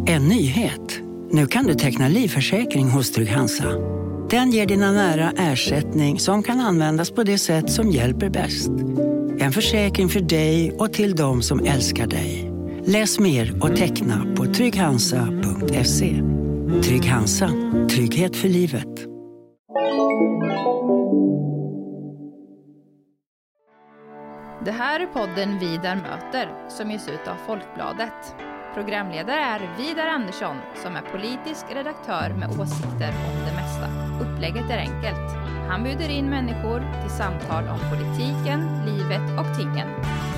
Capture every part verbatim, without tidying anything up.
En nyhet. Nu kan du teckna livförsäkring hos Trygg-Hansa. Den ger dina nära ersättning som kan användas på det sätt som hjälper bäst. En försäkring för dig och till de som älskar dig. Läs mer och teckna på trygghansa punkt se. Trygg-Hansa. Trygghet för livet. Det här är podden Vidar möter som ges ut av Folkbladet. Programledare är Vidar Andersson som är politisk redaktör med åsikter om det mesta. Upplägget är enkelt. Han bjuder in människor till samtal om politiken, livet och tingen.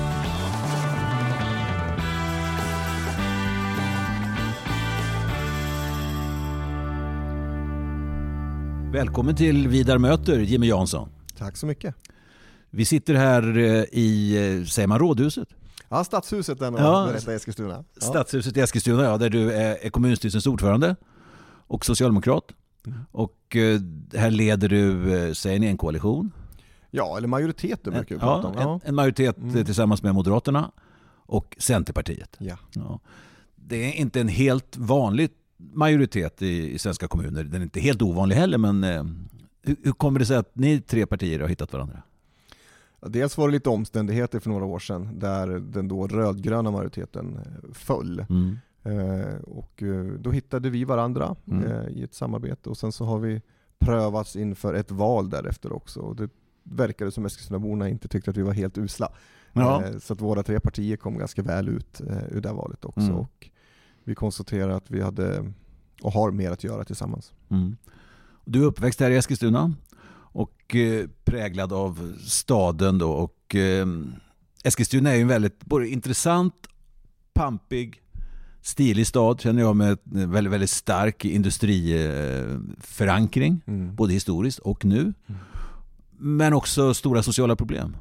Välkommen till Vidar möter, Jimmy Jansson. Tack så mycket. Vi sitter här i, säger man, Rådhuset? Ja, Stadshuset den ja, i Eskilstuna. Ja. Stadshuset i Eskilstuna, ja, där du är, är kommunstyrelsens ordförande och socialdemokrat. Mm. Och eh, här leder du, eh, säger ni, en koalition? Ja, eller majoriteten brukar vi ja, prata om. Ja. En, en majoritet mm. tillsammans med Moderaterna och Centerpartiet. Ja. Ja. Det är inte en helt vanlig majoritet i, i svenska kommuner. Den är inte helt ovanlig heller, men eh, hur, hur kommer det sig att ni tre partier har hittat varandra? Dels var det lite omständigheter för några år sedan där den då rödgröna majoriteten föll. Mm. Eh, och då hittade vi varandra mm. eh, i ett samarbete och sen så har vi prövats inför ett val därefter också. Och det verkade som Eskilstunaborna inte tyckte att vi var helt usla. Ja. Eh, så att våra tre partier kom ganska väl ut eh, ur det valet också. Mm. Och vi konstaterade att vi hade och har mer att göra tillsammans. Mm. Du är uppväxt här i Eskilstuna och eh, präglad av staden då, och eh, Eskilstuna är ju en väldigt både intressant, pampig, stilig stad, känner jag, med en väldigt, väldigt stark industriförankring, mm. både historiskt och nu, mm. men också stora sociala problem.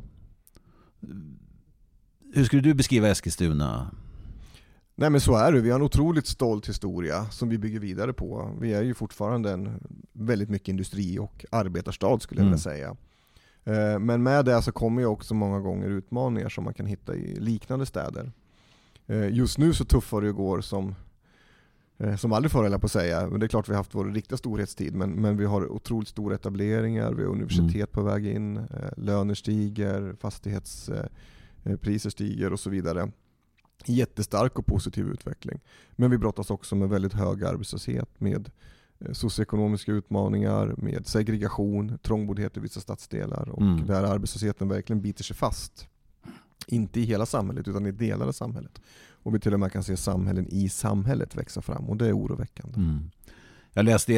Hur skulle du beskriva Eskilstuna? Nej, men så är det. Vi har en otroligt stolt historia som vi bygger vidare på. Vi är ju fortfarande en väldigt mycket industri- och arbetarstad skulle jag vilja säga. Men med det så kommer ju också många gånger utmaningar som man kan hitta i liknande städer. Just nu så tuffar det går som, som aldrig förr, på att säga. Men det är klart vi har haft vår riktiga storhetstid, men, men vi har otroligt stora etableringar, vi har universitet mm. på väg in, löner stiger, fastighetspriser stiger och så vidare. Jättestark och positiv utveckling. Men vi brottas också med väldigt hög arbetslöshet, med socioekonomiska utmaningar, med segregation, trångboddhet i vissa stadsdelar och mm. där arbetslösheten verkligen biter sig fast. Inte i hela samhället utan i delar av samhället. Och vi till och med kan se samhällen i samhället växa fram och det är oroväckande. Mm. Jag läste i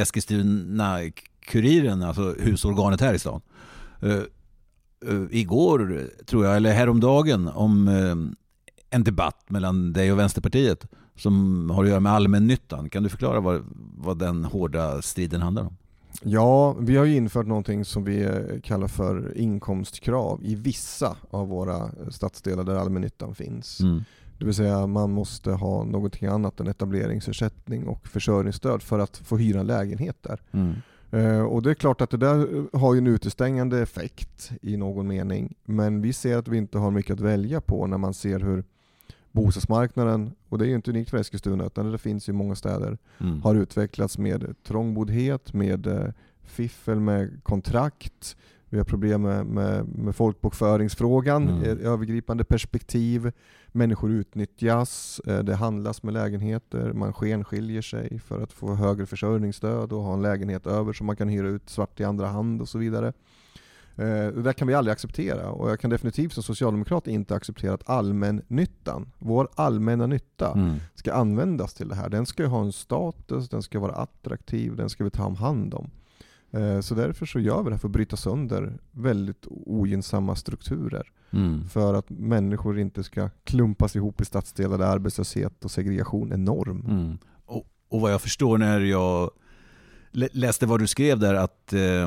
Eskilstuna-Kuriren, alltså husorganet här i stan, uh, uh, igår tror jag, eller häromdagen, om uh, en debatt mellan dig och Vänsterpartiet som har att göra med allmännyttan. Kan du förklara vad, vad den hårda striden handlar om? Ja, vi har ju infört någonting som vi kallar för inkomstkrav i vissa av våra stadsdelar där allmännyttan finns. Mm. Det vill säga man måste ha någonting annat än etableringsersättning och försörjningsstöd för att få hyra en lägenhet där. Mm. Uh, och det är klart att det där har ju en utestängande effekt i någon mening. Men vi ser att vi inte har mycket att välja på när man ser hur bostadsmarknaden, och det är ju inte unikt för Eskilstuna utan det finns i många städer, mm. har utvecklats med trångboddhet, med uh, fiffel med kontrakt. Vi har problem med, med, med folkbokföringsfrågan, mm. övergripande perspektiv. Människor utnyttjas, det handlas med lägenheter, man skenskiljer sig för att få högre försörjningsstöd och ha en lägenhet över som man kan hyra ut svart i andra hand och så vidare. Det där kan vi aldrig acceptera, och jag kan definitivt som socialdemokrat inte acceptera att allmännyttan, vår allmänna nytta, mm. ska användas till det här. Den ska ju ha en status, den ska vara attraktiv, den ska vi ta hand om. Så därför så gör vi det här för att bryta sönder väldigt ogynnsamma strukturer. Mm. För att människor inte ska klumpas ihop i stadsdelar där arbetslöshet och segregation är norm. Mm. Och, och vad jag förstår när jag läste vad du skrev där, att eh,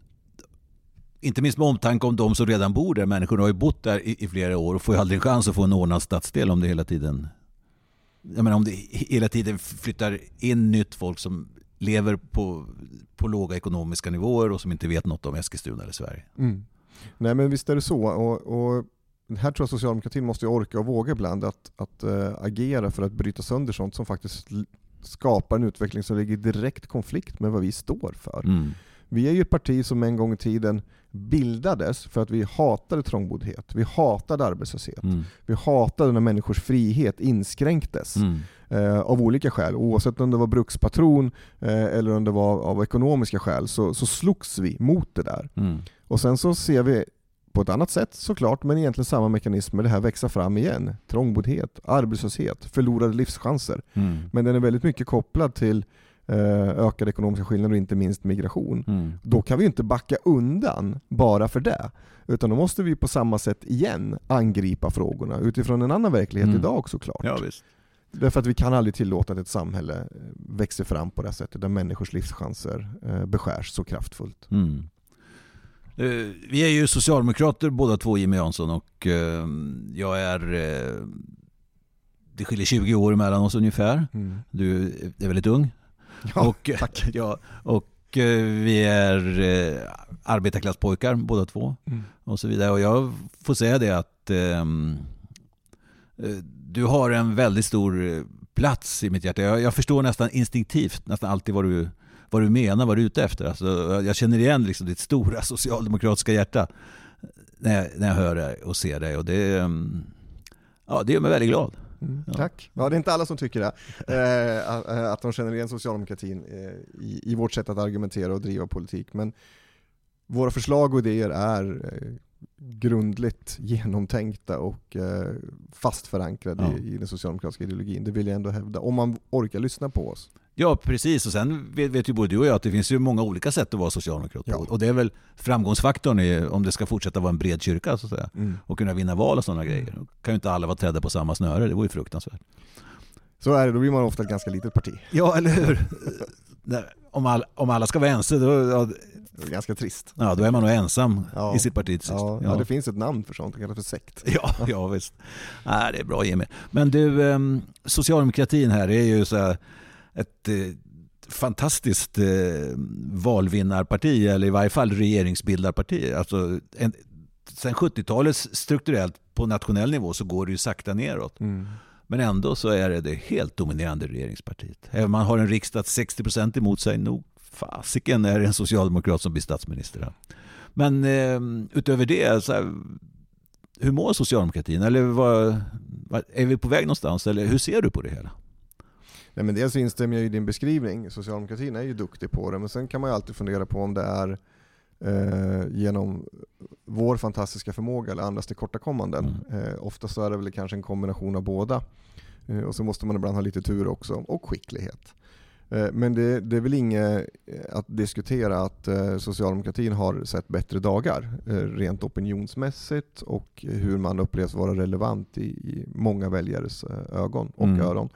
inte minst med omtanke om de som redan bor där, människor har ju bott där i, i flera år och får ju aldrig en chans att få en ordnad stadsdel om det hela tiden jag menar, om det hela tiden flyttar in nytt folk som lever på, på låga ekonomiska nivåer och som inte vet något om Eskilstuna eller Sverige. Mm. Nej, men visst är det så. Och, och här tror jag socialdemokratin måste orka och våga ibland att, att äh, agera för att bryta sönder sånt som faktiskt skapar en utveckling som ligger i direkt konflikt med vad vi står för. Mm. Vi är ju ett parti som en gång i tiden bildades för att vi hatade trångboddhet, vi hatade arbetslöshet, mm. vi hatade när människors frihet inskränktes mm. eh, av olika skäl. Oavsett om det var brukspatron eh, eller om det var av ekonomiska skäl så, så slogs vi mot det där. Mm. Och sen så ser vi på ett annat sätt såklart, men egentligen samma mekanismer det här växa fram igen. Trångboddhet, arbetslöshet, förlorade livschanser. Mm. Men den är väldigt mycket kopplad till ökade ekonomiska skillnader och inte minst migration. Mm. Då kan vi inte backa undan bara för det. Utan då måste vi på samma sätt igen angripa frågorna utifrån en annan verklighet mm. idag såklart. Ja, visst. Därför att vi kan aldrig tillåta att ett samhälle växer fram på det sättet där människors livschanser beskärs så kraftfullt. Mm. Vi är ju socialdemokrater båda två, Jimmy Jansson, och jag är... Det skiljer tjugo år mellan oss ungefär. Mm. Du är väldigt ung. Ja, och, tack. Ja, och vi är eh, arbetarklasspojkar båda två mm. och så vidare. Och jag får säga det att eh, du har en väldigt stor plats i mitt hjärta. Jag, jag förstår nästan instinktivt nästan alltid vad du, vad du menar, vad du är ute efter. Alltså, jag känner igen liksom ditt stora socialdemokratiska hjärta när jag, när jag hör det och ser det. Och det, ja, det gör mig väldigt glad. Mm, ja. Tack. Ja, det är inte alla som tycker det. Eh, att de känner igen socialdemokratin eh, i, i vårt sätt att argumentera och driva politik. Men våra förslag och idéer är eh, grundligt genomtänkta och eh, fast förankrade ja. i, i den socialdemokratiska ideologin. Det vill jag ändå hävda. Om man orkar lyssna på oss. Ja, precis. Och sen vet, vet ju både du och jag att det finns ju många olika sätt att vara socialdemokrat på. Ja. Och det är väl framgångsfaktorn i, om det ska fortsätta vara en bred kyrka så att säga. Mm. Och kunna vinna val och sådana grejer. Då kan ju inte alla vara trädda på samma snöre. Det vore ju fruktansvärt. Så är det, då blir man ofta ett ganska litet parti. Ja, eller hur? om, all, om alla ska vara ense då... Ja, det är ganska trist. Ja, då är man nog ensam ja. i sitt parti. Ja, ja. ja, det finns ett namn för sånt. Det kallas för sekt. Ja, ja visst. Nej, det är bra, Jimmy. Men du, eh, socialdemokratin här är ju så här ett eh, fantastiskt eh, valvinnarparti, eller i varje fall regeringsbildarparti. Alltså, en, sen sjuttiotalets strukturellt på nationell nivå så går det ju sakta neråt. Mm. Men ändå så är det det helt dominerande regeringspartiet. Även om man har en riksdag sextio procent emot sig, nog fasiken är det en socialdemokrat som blir statsminister. Men eh, utöver det, så här, hur mår socialdemokratin? Eller vad, vad, är vi på väg någonstans? Eller hur ser du på det hela? Nej, men dels instämmer jag i din beskrivning. Socialdemokratin är ju duktig på det. Men sen kan man ju alltid fundera på om det är eh, genom vår fantastiska förmåga eller andras tillkortakommanden. Mm. Eh, ofta så är det väl kanske en kombination av båda. Eh, och så måste man ibland ha lite tur också. Och skicklighet. Eh, men det, det är väl inget att diskutera att eh, socialdemokratin har sett bättre dagar. Eh, rent opinionsmässigt. Och hur man upplevs vara relevant i, i många väljares eh, ögon och mm. öron.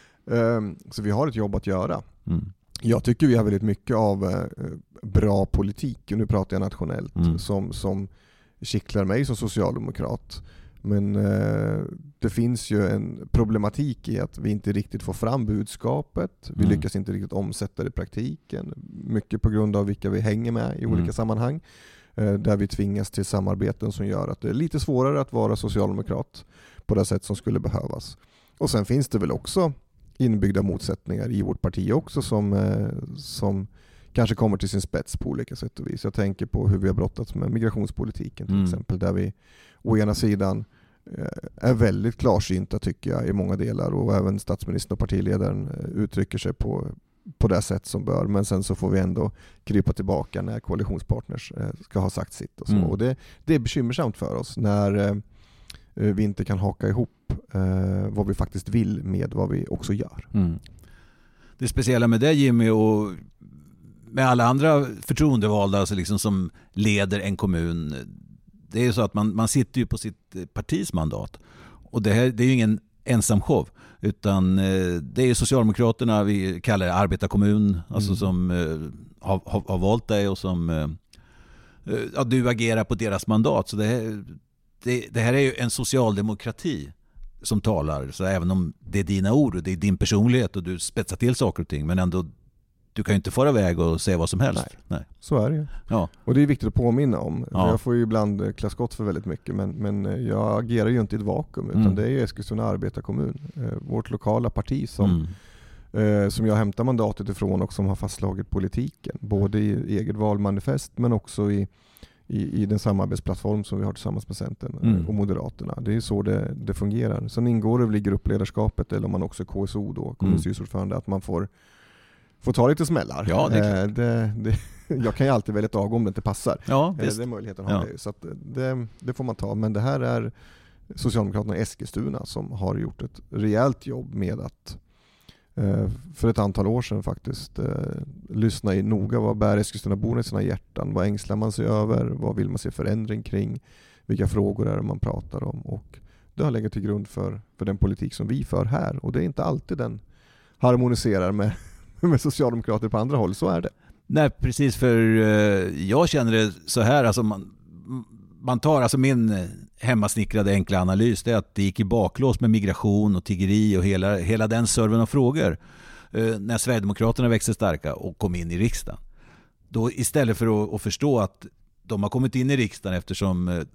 Så vi har ett jobb att göra. Mm. Jag tycker vi har väldigt mycket av eh, bra politik, och nu pratar jag nationellt, mm. som, som kittlar mig som socialdemokrat. Men eh, det finns ju en problematik i att vi inte riktigt får fram budskapet. Vi mm. lyckas inte riktigt omsätta det i praktiken. Mycket på grund av vilka vi hänger med i olika mm. sammanhang. Eh, där vi tvingas till samarbeten som gör att det är lite svårare att vara socialdemokrat på det sätt som skulle behövas. Och sen finns det väl också inbyggda motsättningar i vårt parti också som, eh, som kanske kommer till sin spets på olika sätt och vis. Jag tänker på hur vi har brottats med migrationspolitiken till mm. exempel, där vi å ena sidan eh, är väldigt klarsynta tycker jag i många delar, och även statsministern och partiledaren eh, uttrycker sig på, på det sätt som bör, men sen så får vi ändå krypa tillbaka när koalitionspartners eh, ska ha sagt sitt och så. Mm. Och det, det är bekymmersamt för oss när eh, vi inte kan haka ihop eh, vad vi faktiskt vill med vad vi också gör. Mm. Det speciella med det, Jimmy, och med alla andra förtroendevalda alltså liksom, som leder en kommun, det är ju så att man, man sitter ju på sitt partis mandat. Och det, här, det är ju ingen ensam show, utan eh, det är ju Socialdemokraterna, vi kallar det arbetarkommun, mm. alltså som eh, har, har, har valt dig och som eh, ja, du agerar på deras mandat. Så det här, Det, det här är ju en socialdemokrati som talar, så även om det är dina ord och det är din personlighet och du spetsar till saker och ting, men ändå du kan ju inte fara iväg och säga vad som helst. Nej, Nej. Så är det ju. Ja. Och det är viktigt att påminna om. Ja. Jag får ju ibland klä skott för väldigt mycket, men, men jag agerar ju inte i ett vakuum, utan mm. det är ju Eskilstuna arbetarkommun, vårt lokala parti som eh, som jag hämtar mandatet ifrån och som har fastslagit politiken. Både i eget valmanifest men också i, i, i den samarbetsplattform som vi har tillsammans med Centern mm. och Moderaterna. Det är så det, det fungerar. Sen ingår det väl i gruppledarskapet, eller om man också är K S O då, kommunstyrelseordförande, mm. att man får, får ta lite smällar. Ja, det är eh, det, det, jag kan ju alltid välja ett dag om det inte passar. Ja, eh, den möjligheten har ja. jag ju. Så att det, det får man ta. Men det här är Socialdemokraterna i Eskilstuna som har gjort ett rejält jobb med att eh, för ett antal år sedan faktiskt eh, lyssna i noga vad bär Eskilstunaborna i sina hjärtan, vad ängslar man sig över, vad vill man se förändring kring, vilka frågor är det man pratar om, och det har legat till grund för, för den politik som vi för här, och det är inte alltid den harmoniserar med, med socialdemokrater på andra håll, så är det. Nej, precis, för eh, jag känner det så här, alltså man Man tar alltså min hemmasnickrade enkla analys, det är att det gick i baklås med migration och tiggeri och hela, hela den serven av frågor eh, när Sverigedemokraterna växte starka och kom in i riksdagen. Då istället för att, att förstå att de har kommit in i riksdagen eftersom eh,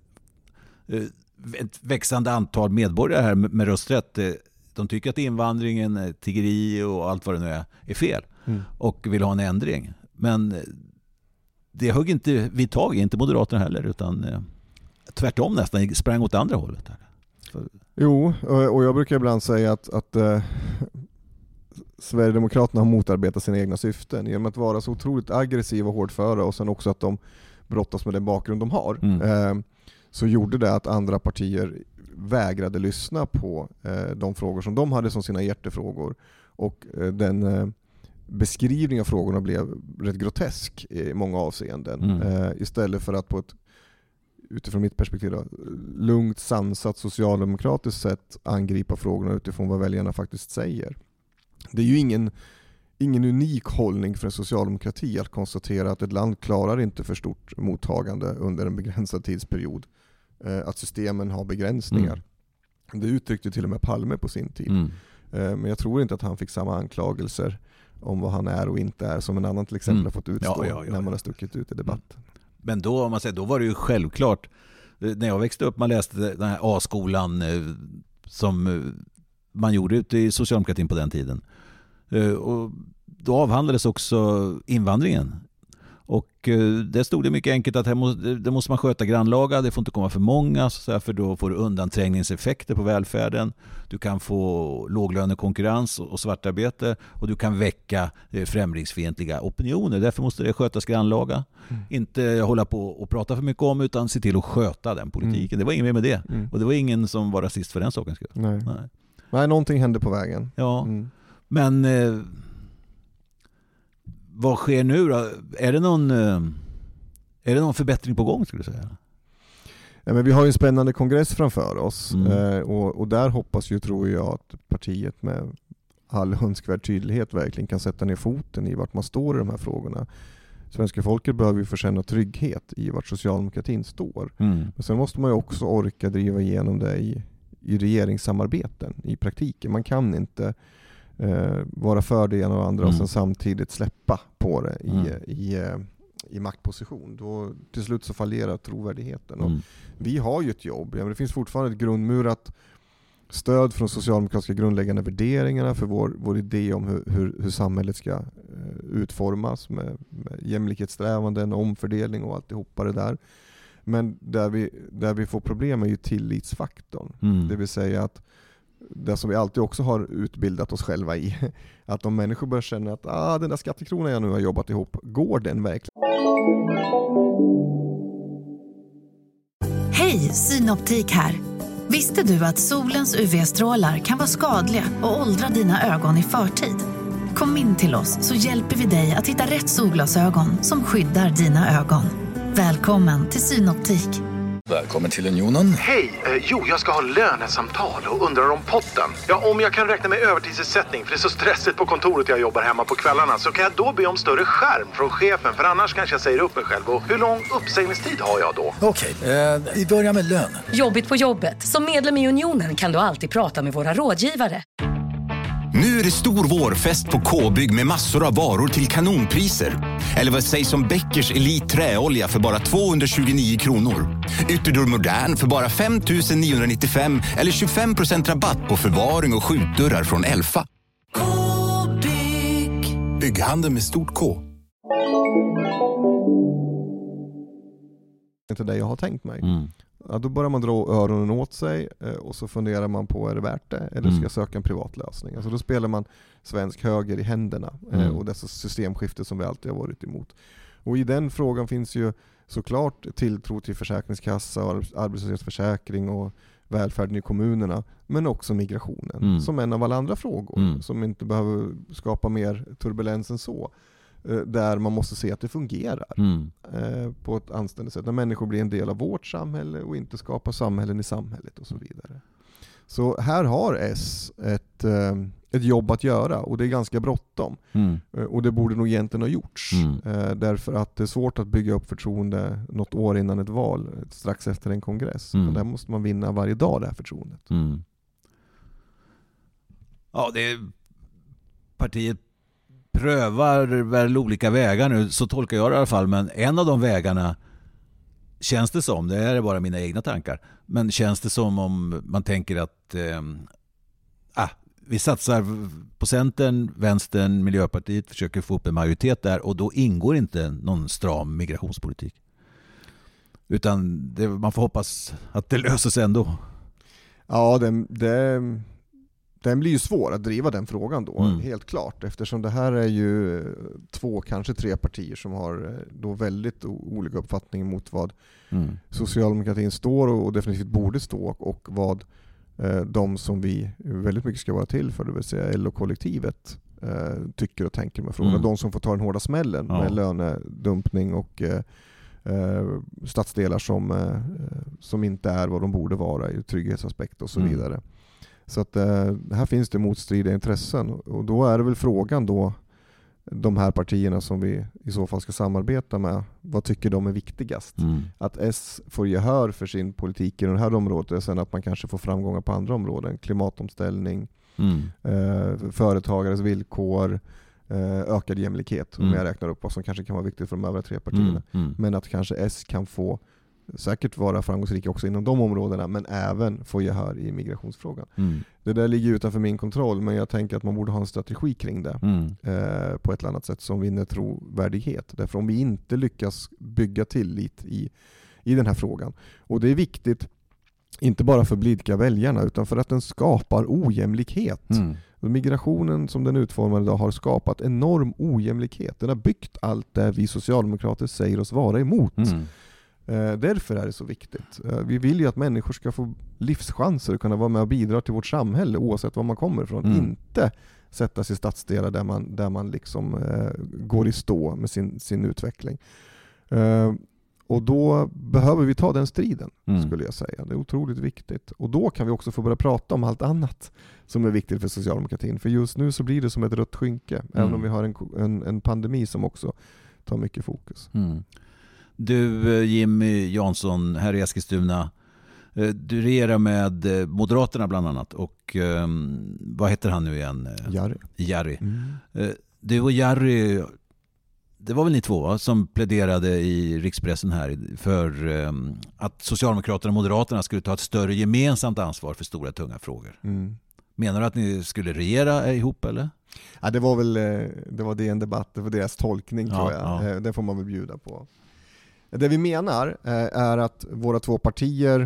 ett växande antal medborgare här med, med rösträtt, eh, de tycker att invandringen, tiggeri och allt vad det nu är, är fel mm. och vill ha en ändring. Men det högg inte vi tag i, inte Moderaterna heller, utan eh, tvärtom nästan sprang åt andra hållet. Här. Så. Jo, och jag brukar ibland säga att, att eh, Sverigedemokraterna har motarbetat sina egna syften genom att vara så otroligt aggressiva och hårdföra, och sen också att de brottas med den bakgrund de har. Mm. Eh, så gjorde det att andra partier vägrade lyssna på eh, de frågor som de hade som sina hjärtefrågor, och eh, den eh, beskrivning av frågorna blev rätt grotesk i många avseenden. Mm. Eh, istället för att på ett, utifrån mitt perspektiv då, lugnt, sansat, socialdemokratiskt sätt angripa frågorna utifrån vad väljarna faktiskt säger. Det är ju ingen, ingen unik hållning för en socialdemokrati att konstatera att ett land klarar inte för stort mottagande under en begränsad tidsperiod. Eh, att systemen har begränsningar. Mm. Det uttryckte till och med Palme på sin tid. Mm. Eh, men jag tror inte att han fick samma anklagelser om vad han är och inte är som en annan till exempel mm. har fått utstå ja, ja, ja, när man har stuckit ut i debatten. Men då, om man säger, då var det ju självklart, när jag växte upp, man läste den här A-skolan eh, som eh, man gjorde ute i socialdemokratin på den tiden. Eh, och då avhandlades också invandringen. Och eh, det stod det mycket enkelt att här må, det måste man sköta grannlaga, det får inte komma för många, så här, för då får du undanträngningseffekter på välfärden. Du kan få låglönekonkurrens och, och svartarbete, och du kan väcka eh, främlingsfientliga opinioner. Därför måste det skötas grannlaga. Mm. Inte hålla på och prata för mycket om, utan se till att sköta den politiken. Mm. Det var ingen med det. Mm. Och det var ingen som var rasist för den saken. Nej. Nej. Nej, någonting hände på vägen. Ja, mm. men... Eh, vad sker nu då? Är det någon, är det någon förbättring på gång, skulle du säga? Ja, men vi har ju en spännande kongress framför oss. Mm. Eh, och, och där hoppas ju, tror jag, att partiet med all önskvärd tydlighet verkligen kan sätta ner foten i vart man står i de här frågorna. Svenska folket behöver ju få känna trygghet i vart socialdemokratin står. Mm. Men sen måste man ju också orka driva igenom det i, i regeringssamarbeten i praktiken. Man kan inte Uh, vara för det ena och andra mm. och sen samtidigt släppa på det i, mm. i, uh, i maktposition. Då till slut så fallerar trovärdigheten. Mm. Och vi har ju ett jobb. Ja, men det finns fortfarande ett grundmurat stöd från socialdemokratiska grundläggande värderingarna för vår, vår idé om hur, hur, hur samhället ska uh, utformas med, med jämlikhetssträvanden, omfördelning och alltihopa det där. Men där vi, där vi får problem är ju tillitsfaktorn. Mm. Det vill säga att det som vi alltid också har utbildat oss själva i, att om människor börjar känna att ah, den där skattekronan jag nu har jobbat ihop, går den verkligen? Hej, Synoptik här. Visste du att solens U V-strålar kan vara skadliga och åldra dina ögon i förtid? Kom in till oss så hjälper vi dig att hitta rätt solglasögon som skyddar dina ögon. Välkommen till Synoptik. Välkommen till Unionen. Hej, eh, jo jag ska ha lönesamtal och undrar om potten. Ja, om jag kan räkna med övertidsersättning för det är så stressigt på kontoret jag jobbar hemma på kvällarna, så kan jag då be om större skärm från chefen, för annars kanske jag säger upp mig själv. Och hur lång uppsägningstid har jag då? Okej, eh, vi börjar med lön. Jobbigt på jobbet. Som medlem i Unionen kan du alltid prata med våra rådgivare. Nu är det stor vårfest på K-bygg med massor av varor till kanonpriser. Eller vad sägs om Bäckers Elite träolja för bara tvåhundratjugonio kronor. Ytterdörr Modern för bara fem tusen niohundranittiofem eller tjugofem procent rabatt på förvaring och skjutdörrar från Elfa. K-bygg. Bygghandeln med stort K. Det är inte det jag har tänkt mig. Mm. Ja, då börjar man dra öronen åt sig och så funderar man på, är det värt det? Eller ska jag söka en privat lösning? Alltså då spelar man svensk höger i händerna mm. och dessa systemskifte som vi alltid har varit emot. Och i den frågan finns ju såklart tilltro till försäkringskassa och arbetslöshetsförsäkring och välfärden i kommunerna, men också migrationen mm. som en av alla andra frågor mm. som inte behöver skapa mer turbulens än så. Där man måste se att det fungerar mm. eh, på ett anständigt sätt. När människor blir en del av vårt samhälle och inte skapar samhällen i samhället och så vidare. Så här har S ett, eh, ett jobb att göra och det är ganska bråttom. Mm. Eh, och det borde nog egentligen ha gjorts. Mm. Eh, därför att det är svårt att bygga upp förtroende något år innan ett val, strax efter en kongress. Mm. Där måste man vinna varje dag det här förtroendet. Mm. Ja, det är partiet prövar väl olika vägar nu, så tolkar jag det i alla fall, men en av de vägarna känns det som, det är bara mina egna tankar, men känns det som om man tänker att eh, ah, vi satsar på Centern, Vänstern, Miljöpartiet, försöker få upp en majoritet där och då ingår inte någon stram migrationspolitik. Utan det, man får hoppas att det löser sig ändå. Ja, det... det... Den blir ju svår att driva den frågan då, mm. helt klart. Eftersom det här är ju två, kanske tre partier som har då väldigt olika uppfattningar mot vad mm. socialdemokratin står och definitivt borde stå och vad eh, de som vi väldigt mycket ska vara till för, det vill säga L O-kollektivet, eh, tycker och tänker med frågorna. Mm. De som får ta den hårda smällen ja. med lönedumpning och eh, eh, stadsdelar som, eh, som inte är vad de borde vara i trygghetsaspekt och så mm. vidare. Så att eh, här finns det motstridiga intressen och då är det väl frågan då de här partierna som vi i så fall ska samarbeta med, vad tycker de är viktigast? Mm. Att S får gehör för sin politik i det här området, sen att man kanske får framgångar på andra områden, klimatomställning, mm. eh, företagares villkor, eh, ökad jämlikhet, mm. om jag räknar upp vad som kanske kan vara viktigt för de övriga tre partierna. Mm. Mm. Men att kanske S kan få säkert vara framgångsrika också inom de områdena, men även få gehör i migrationsfrågan. Mm. Det där ligger utanför min kontroll, men jag tänker att man borde ha en strategi kring det mm. eh, på ett eller annat sätt som vinner trovärdighet. Därför om vi inte lyckas bygga tillit i, i den här frågan, och det är viktigt inte bara för blidka väljarna utan för att den skapar ojämlikhet. Mm. Migrationen som den utformar idag har skapat enorm ojämlikhet. Den har byggt allt det vi socialdemokrater säger oss vara emot. Mm. Eh, därför är det så viktigt. Eh, vi vill ju att människor ska få livschanser och kunna vara med och bidra till vårt samhälle oavsett var man kommer ifrån. Mm. Inte sätta sig i stadsdelar där man, där man liksom, eh, går i stå med sin, sin utveckling. Eh, och då behöver vi ta den striden, mm. skulle jag säga. Det är otroligt viktigt. Och då kan vi också få börja prata om allt annat som är viktigt för socialdemokratin. För just nu så blir det som ett rött skynke, mm. även om vi har en, en, en pandemi som också tar mycket fokus. Mm. Du, Jimmy Jansson, här i Eskilstuna, du regerar med Moderaterna bland annat och um, vad heter han nu igen? Jari. Jari. Mm. Du och Jari, det var väl ni två va, som pläderade i rikspressen här för um, att Socialdemokraterna och Moderaterna skulle ta ett större gemensamt ansvar för stora tunga frågor. Mm. Menar du att ni skulle regera ihop eller? Ja, det var väl det var det en debatt, det var deras tolkning ja, tror jag. Ja. Det får man väl bjuda på. Det vi menar är att våra två partier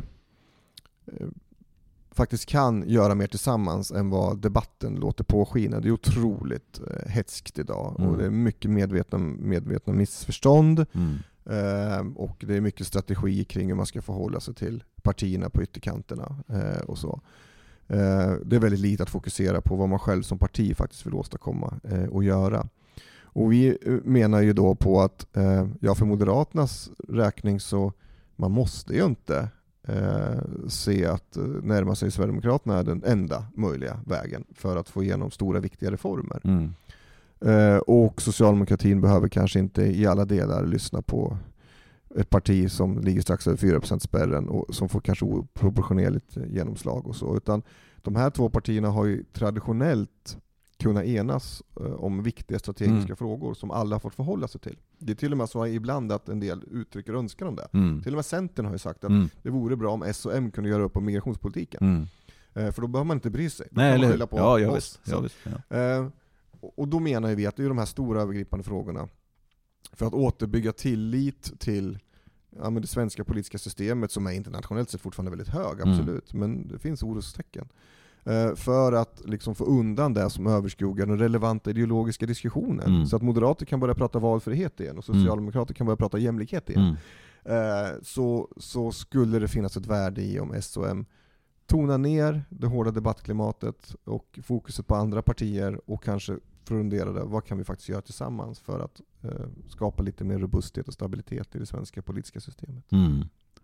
faktiskt kan göra mer tillsammans än vad debatten låter påskina. Det är otroligt hetskt idag mm. och det är mycket medvetna, medvetna missförstånd mm. och det är mycket strategi kring hur man ska förhålla sig till partierna på ytterkanterna och så. Det är väldigt lite att fokusera på vad man själv som parti faktiskt vill åstadkomma och göra. Och vi menar ju då på att eh, ja, för Moderaternas räkning så man måste ju inte eh, se att närma sig Sverigedemokraterna är den enda möjliga vägen för att få igenom stora viktiga reformer. Mm. Eh, och socialdemokratin behöver kanske inte i alla delar lyssna på ett parti som ligger strax över fyra procent spärren och som får kanske oproportionerligt genomslag och så. Utan de här två partierna har ju traditionellt kunna enas uh, om viktiga strategiska mm. frågor som alla har fått förhålla sig till. Det är till och med så ibland att en del uttrycker önskan om det. Mm. Till och med Centern har ju sagt att mm. det vore bra om S och M kunde göra upp om migrationspolitiken. Mm. Uh, för då behöver man inte bry sig. Då Nej, kan man eller på ja, jag oss. Visst, jag visst, ja. Uh, och då menar vi att det är de här stora övergripande frågorna för att återbygga tillit till ja, men det svenska politiska systemet som är internationellt sett fortfarande väldigt hög, absolut, mm. men det finns orostecken. Uh, för att liksom få undan det som överskuggar den relevanta ideologiska diskussionen. Mm. Så att moderater kan börja prata valfrihet igen och socialdemokrater mm. kan börja prata jämlikhet igen. Mm. Uh, så, så skulle det finnas ett värde i om S och M tonar ner det hårda debattklimatet och fokuset på andra partier och kanske funderade vad kan vi faktiskt göra tillsammans för att uh, skapa lite mer robusthet och stabilitet i det svenska politiska systemet. Mm.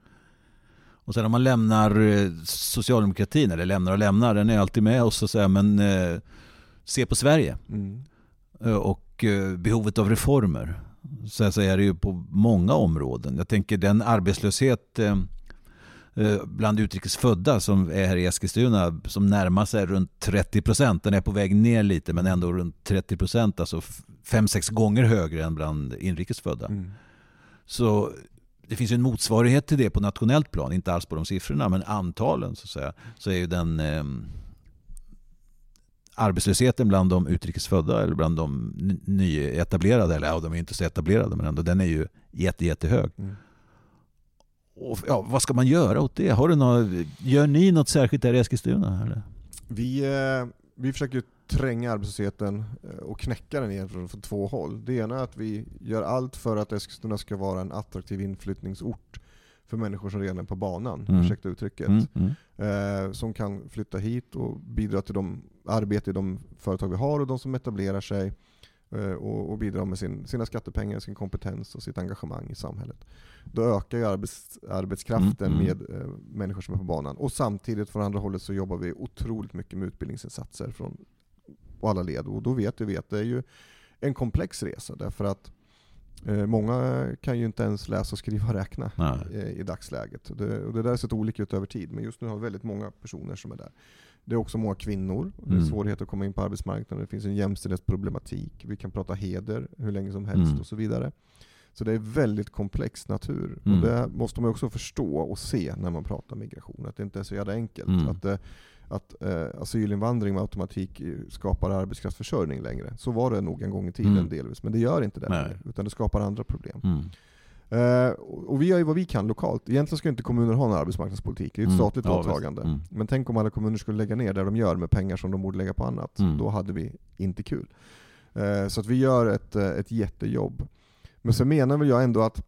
Och sen om man lämnar socialdemokratin, eller lämnar och lämnar, den är alltid med oss och så här, men eh, se på Sverige mm. och eh, behovet av reformer. Så, så är det ju på många områden. Jag tänker den arbetslöshet eh, bland utrikesfödda som är här i Eskilstuna som närmar sig runt trettio procent. Den är på väg ner lite men ändå runt trettio procent, alltså fem sex gånger högre än bland inrikesfödda. Mm. Så det finns ju en motsvarighet till det på nationellt plan, inte alls på de siffrorna, men antalen så att säga, så är ju den eh, arbetslösheten bland de utrikesfödda eller bland de nyetablerade, eller ja, de är inte så etablerade, men ändå den är ju jätte, jättehög. Mm. Och ja, vad ska man göra åt det? Har du något, gör ni något särskilt där i Eskilstuna? Eller? Vi, eh, vi försöker tränga arbetslösheten och knäcka den egentligen från två håll. Det ena är att vi gör allt för att Eskilstuna ska vara en attraktiv inflyttningsort för människor som redan är på banan, mm. ursäkta uttrycket, mm, mm. Eh, som kan flytta hit och bidra till de arbete i de företag vi har och de som etablerar sig eh, och, och bidra med sin, sina skattepengar, sin kompetens och sitt engagemang i samhället. Då ökar ju arbets, arbetskraften mm, mm. med eh, människor som är på banan. Och samtidigt från andra hållet så jobbar vi otroligt mycket med utbildningsinsatser från på alla led. Och då vet vi att det är ju en komplex resa därför att eh, många kan ju inte ens läsa och skriva och räkna eh, i dagsläget. Det, och det där har sett olika ut över tid, men just nu har vi väldigt många personer som är där. Det är också många kvinnor. Det är mm. svårighet att komma in på arbetsmarknaden. Det finns en jämställdhetsproblematik. Vi kan prata heder hur länge som helst mm. och så vidare. Så det är väldigt komplex natur. Mm. Och det måste man också förstå och se när man pratar migration. Att det inte är så jävla enkelt. Mm. Att, eh, att eh, asylinvandring med automatik skapar arbetskraftsförsörjning längre. Så var det nog en gång i tiden mm. delvis. Men det gör inte det längre, utan det skapar andra problem. Mm. Uh, och vi gör ju vad vi kan lokalt. Egentligen ska inte kommuner ha en arbetsmarknadspolitik. Det är ett mm. statligt ja, åtagande. Mm. Men tänk om alla kommuner skulle lägga ner där de gör med pengar som de borde lägga på annat. Mm. Då hade vi inte kul. Uh, så att vi gör ett, ett jättejobb. Men så menar väl jag ändå att,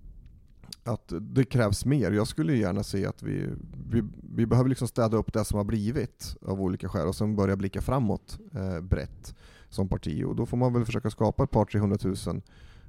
att det krävs mer. Jag skulle gärna se att vi, vi, vi behöver liksom städa upp det som har blivit av olika skäl och sen börja blicka framåt uh, brett som parti. Och då får man väl försöka skapa ett par tre hundratusen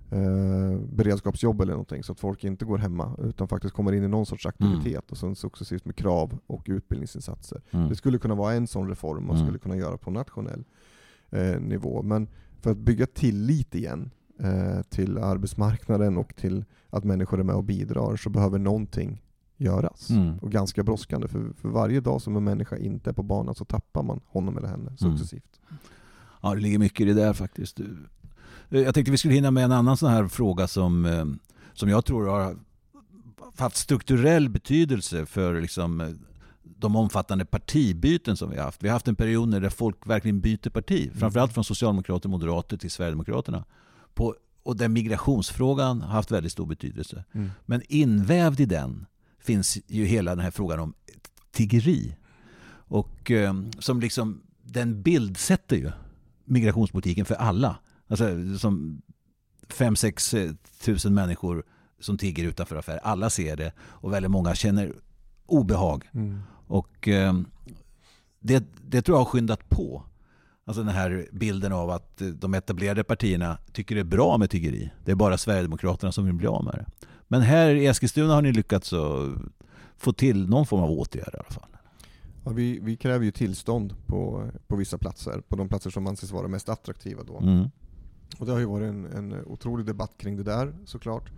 Eh, beredskapsjobb eller någonting så att folk inte går hemma utan faktiskt kommer in i någon sorts aktivitet mm. och sen successivt med krav och utbildningsinsatser. Mm. Det skulle kunna vara en sån reform man mm. skulle kunna göra på nationell eh, nivå. Men för att bygga tillit igen eh, till arbetsmarknaden och till att människor är med och bidrar så behöver någonting göras. Mm. Och ganska brådskande för, för varje dag som en människa inte är på banan så tappar man honom eller henne successivt. Mm. Ja, det ligger mycket i det där faktiskt. Jag tänkte vi skulle hinna med en annan sån här fråga som, som jag tror har haft strukturell betydelse för liksom de omfattande partibyten som vi har haft. Vi har haft en period där folk verkligen byter parti. Mm. Framförallt från socialdemokrater och moderater till Sverigedemokraterna. På, och den migrationsfrågan har haft väldigt stor betydelse. Mm. Men invävd i den finns ju hela den här frågan om tiggeri. Och som liksom, den bildsätter ju migrationspolitiken för alla. Alltså som fem sex tusen människor som tigger utanför affärer. Alla ser det och väldigt många känner obehag. Mm. Och eh, det, det tror jag har skyndat på. Alltså den här bilden av att de etablerade partierna tycker det är bra med tiggeri. Det är bara Sverigedemokraterna som vill bli av med det. Men här i Eskilstuna har ni lyckats att få till någon form av åtgärd i alla fall. Ja, vi, vi kräver ju tillstånd på, på vissa platser. På de platser som anses vara mest attraktiva då. Mm. Och det har ju varit en, en otrolig debatt kring det där såklart.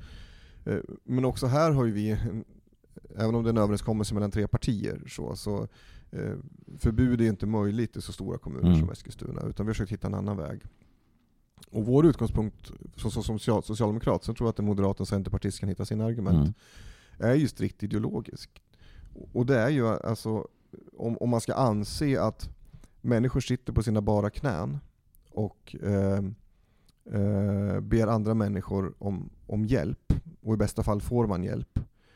Men också här har ju vi, även om det är en överenskommelse mellan tre partier, så, så förbud är inte möjligt i så stora kommuner mm. som Eskilstuna, utan vi har försökt hitta en annan väg. Och vår utgångspunkt så, så, som socialdemokrat, så tror jag att en moderat och centerpartist kan hitta sina argument, mm. är ju strikt ideologisk. Och det är ju alltså, om, om man ska anse att människor sitter på sina bara knän och eh, eh, ber andra människor om, om hjälp, och i bästa fall får man hjälp,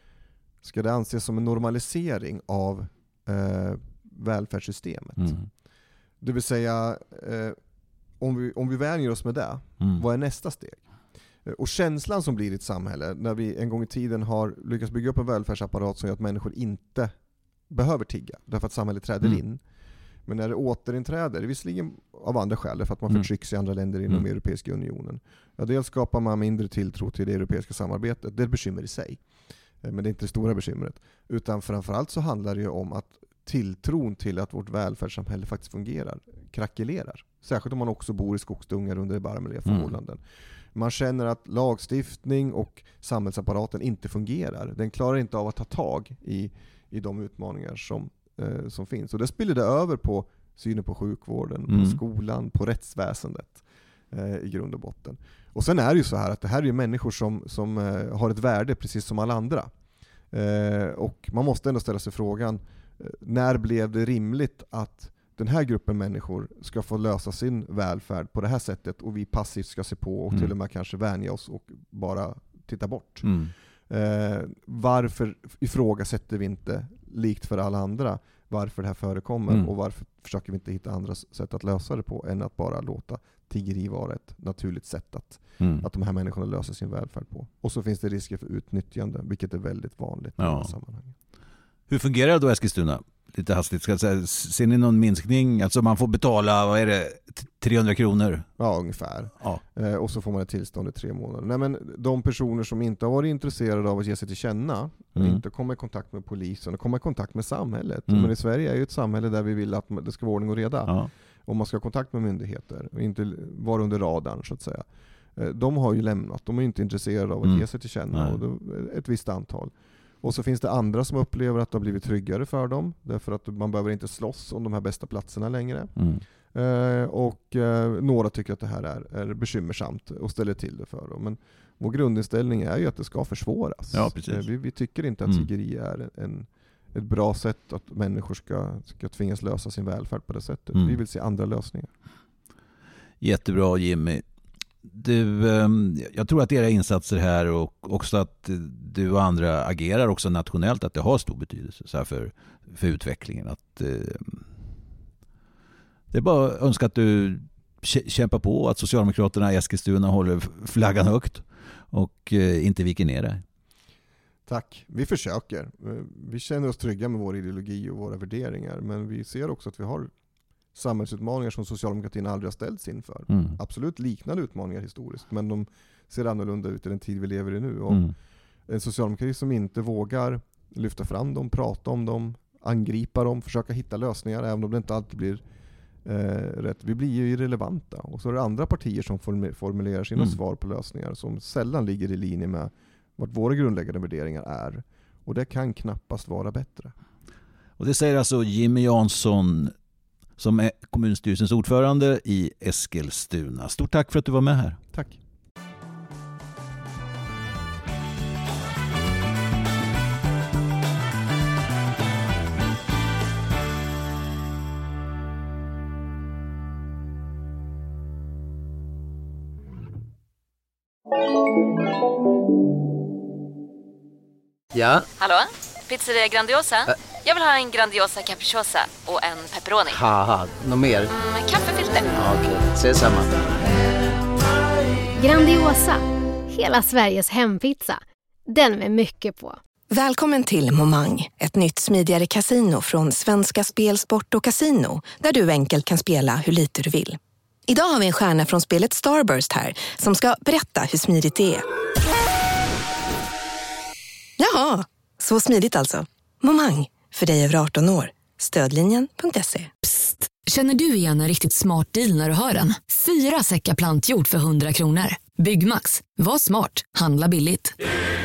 ska det anses som en normalisering av eh, välfärdssystemet. Mm. Det vill säga, eh, om vi, om vi vänjer oss med det, mm. vad är nästa steg? Och känslan som blir i ett samhälle när vi en gång i tiden har lyckats bygga upp en välfärdsapparat som gör att människor inte behöver tigga därför att samhället träder mm. in. Men när det återinträder, det är visserligen av andra skäl, för att man mm. förtrycks i andra länder inom mm. Europeiska unionen. Ja, dels skapar man mindre tilltro till det europeiska samarbetet. Det är ett bekymmer i sig. Men det är inte det stora bekymret. Utan framförallt så handlar det ju om att tilltron till att vårt välfärdssamhälle faktiskt fungerar krackelerar. Särskilt om man också bor i skogsdungar under erbarmliga förhållanden. Mm. Man känner att lagstiftning och samhällsapparaten inte fungerar. Den klarar inte av att ta tag i, i de utmaningar som, eh, som finns. Och det spiller det över på synen på sjukvården, mm. på skolan, på rättsväsendet eh, i grund och botten. Och sen är det ju så här att det här är ju människor som, som eh, har ett värde precis som alla andra. Eh, och man måste ändå ställa sig frågan, eh, när blev det rimligt att den här gruppen människor ska få lösa sin välfärd på det här sättet och vi passivt ska se på och mm. till och med kanske vänja oss och bara titta bort. Mm. Eh, varför ifrågasätter vi inte, likt för alla andra, varför det här förekommer mm. och varför försöker vi inte hitta andra sätt att lösa det på än att bara låta tiggeri vara ett naturligt sätt att, mm. att de här människorna löser sin välfärd på. Och så finns det risker för utnyttjande, vilket är väldigt vanligt ja. i det här sammanhanget. Hur fungerar då Eskilstuna? Lite hastigt ska jag säga. Ser ni någon minskning? Alltså man får betala, vad är det, trehundra kronor? Ja, ungefär. Ja. Eh, och så får man ett tillstånd i tre månader. Nej, men de personer som inte har varit intresserade av att ge sig till känna, mm. inte komma i kontakt med polisen och komma i kontakt med samhället. Mm. Men i Sverige är ju ett samhälle där vi vill att det ska vara ordning och reda. Ja. Och man ska ha kontakt med myndigheter och inte vara under radarn så att säga. Eh, de har ju lämnat. De är inte intresserade av att mm. ge sig till känna. Och då, ett visst antal. Och så finns det andra som upplever att det har blivit tryggare för dem. Därför att man behöver inte slåss om de här bästa platserna längre. Mm. Eh, och eh, några tycker att det här är, är bekymmersamt och ställer till det för dem. Men vår grundinställning är ju att det ska försvåras. Ja, precis. Eh, vi, vi tycker inte att mm. tiggeri är en, ett bra sätt att människor ska, ska tvingas lösa sin välfärd på det sättet. Mm. Vi vill se andra lösningar. Jättebra Jimmy. Du, jag tror att era insatser här och också att du och andra agerar också nationellt, att det har stor betydelse så här för, för utvecklingen. Att, det är bara att önska att du kämpar på, att Socialdemokraterna i Eskilstuna håller flaggan högt och inte viker ner dig. Tack. Vi försöker. Vi känner oss trygga med vår ideologi och våra värderingar, men vi ser också att vi har samhällsutmaningar som socialdemokratin aldrig har ställts inför. Mm. Absolut liknande utmaningar historiskt, men de ser annorlunda ut i den tid vi lever i nu. Och mm. en socialdemokrati som inte vågar lyfta fram dem, prata om dem, angripa dem, försöka hitta lösningar, även om det inte alltid blir eh, rätt. Vi blir ju irrelevanta. Och så är det andra partier som formulerar sina mm. svar på lösningar som sällan ligger i linje med vad våra grundläggande värderingar är. Och det kan knappast vara bättre. Och det säger alltså Jimmy Jansson, som är kommunstyrelsens ordförande i Eskilstuna. Stort tack för att du var med här. Tack. Ja? Hallå? Pizzeria Grandiosa? Ä- Jag vill ha en Grandiosa capriciosa och en pepperoni. Haha, något mer? Mm, kaffefilter. Ja, okej, okay. Ses samma. Grandiosa, hela Sveriges hempizza. Den med mycket på. Välkommen till Momang, ett nytt smidigare casino från Svenska Spel, Sport och Casino, där du enkelt kan spela hur lite du vill. Idag har vi en stjärna från spelet Starburst här som ska berätta hur smidigt det är. Jaha, så smidigt alltså. Momang, för dig över arton år. Stödlinjen punkt se. Psst, känner du igen en riktigt smart deal när du hör den? Fyra säckar plantjord för hundra kronor. Byggmax, var smart, handla billigt.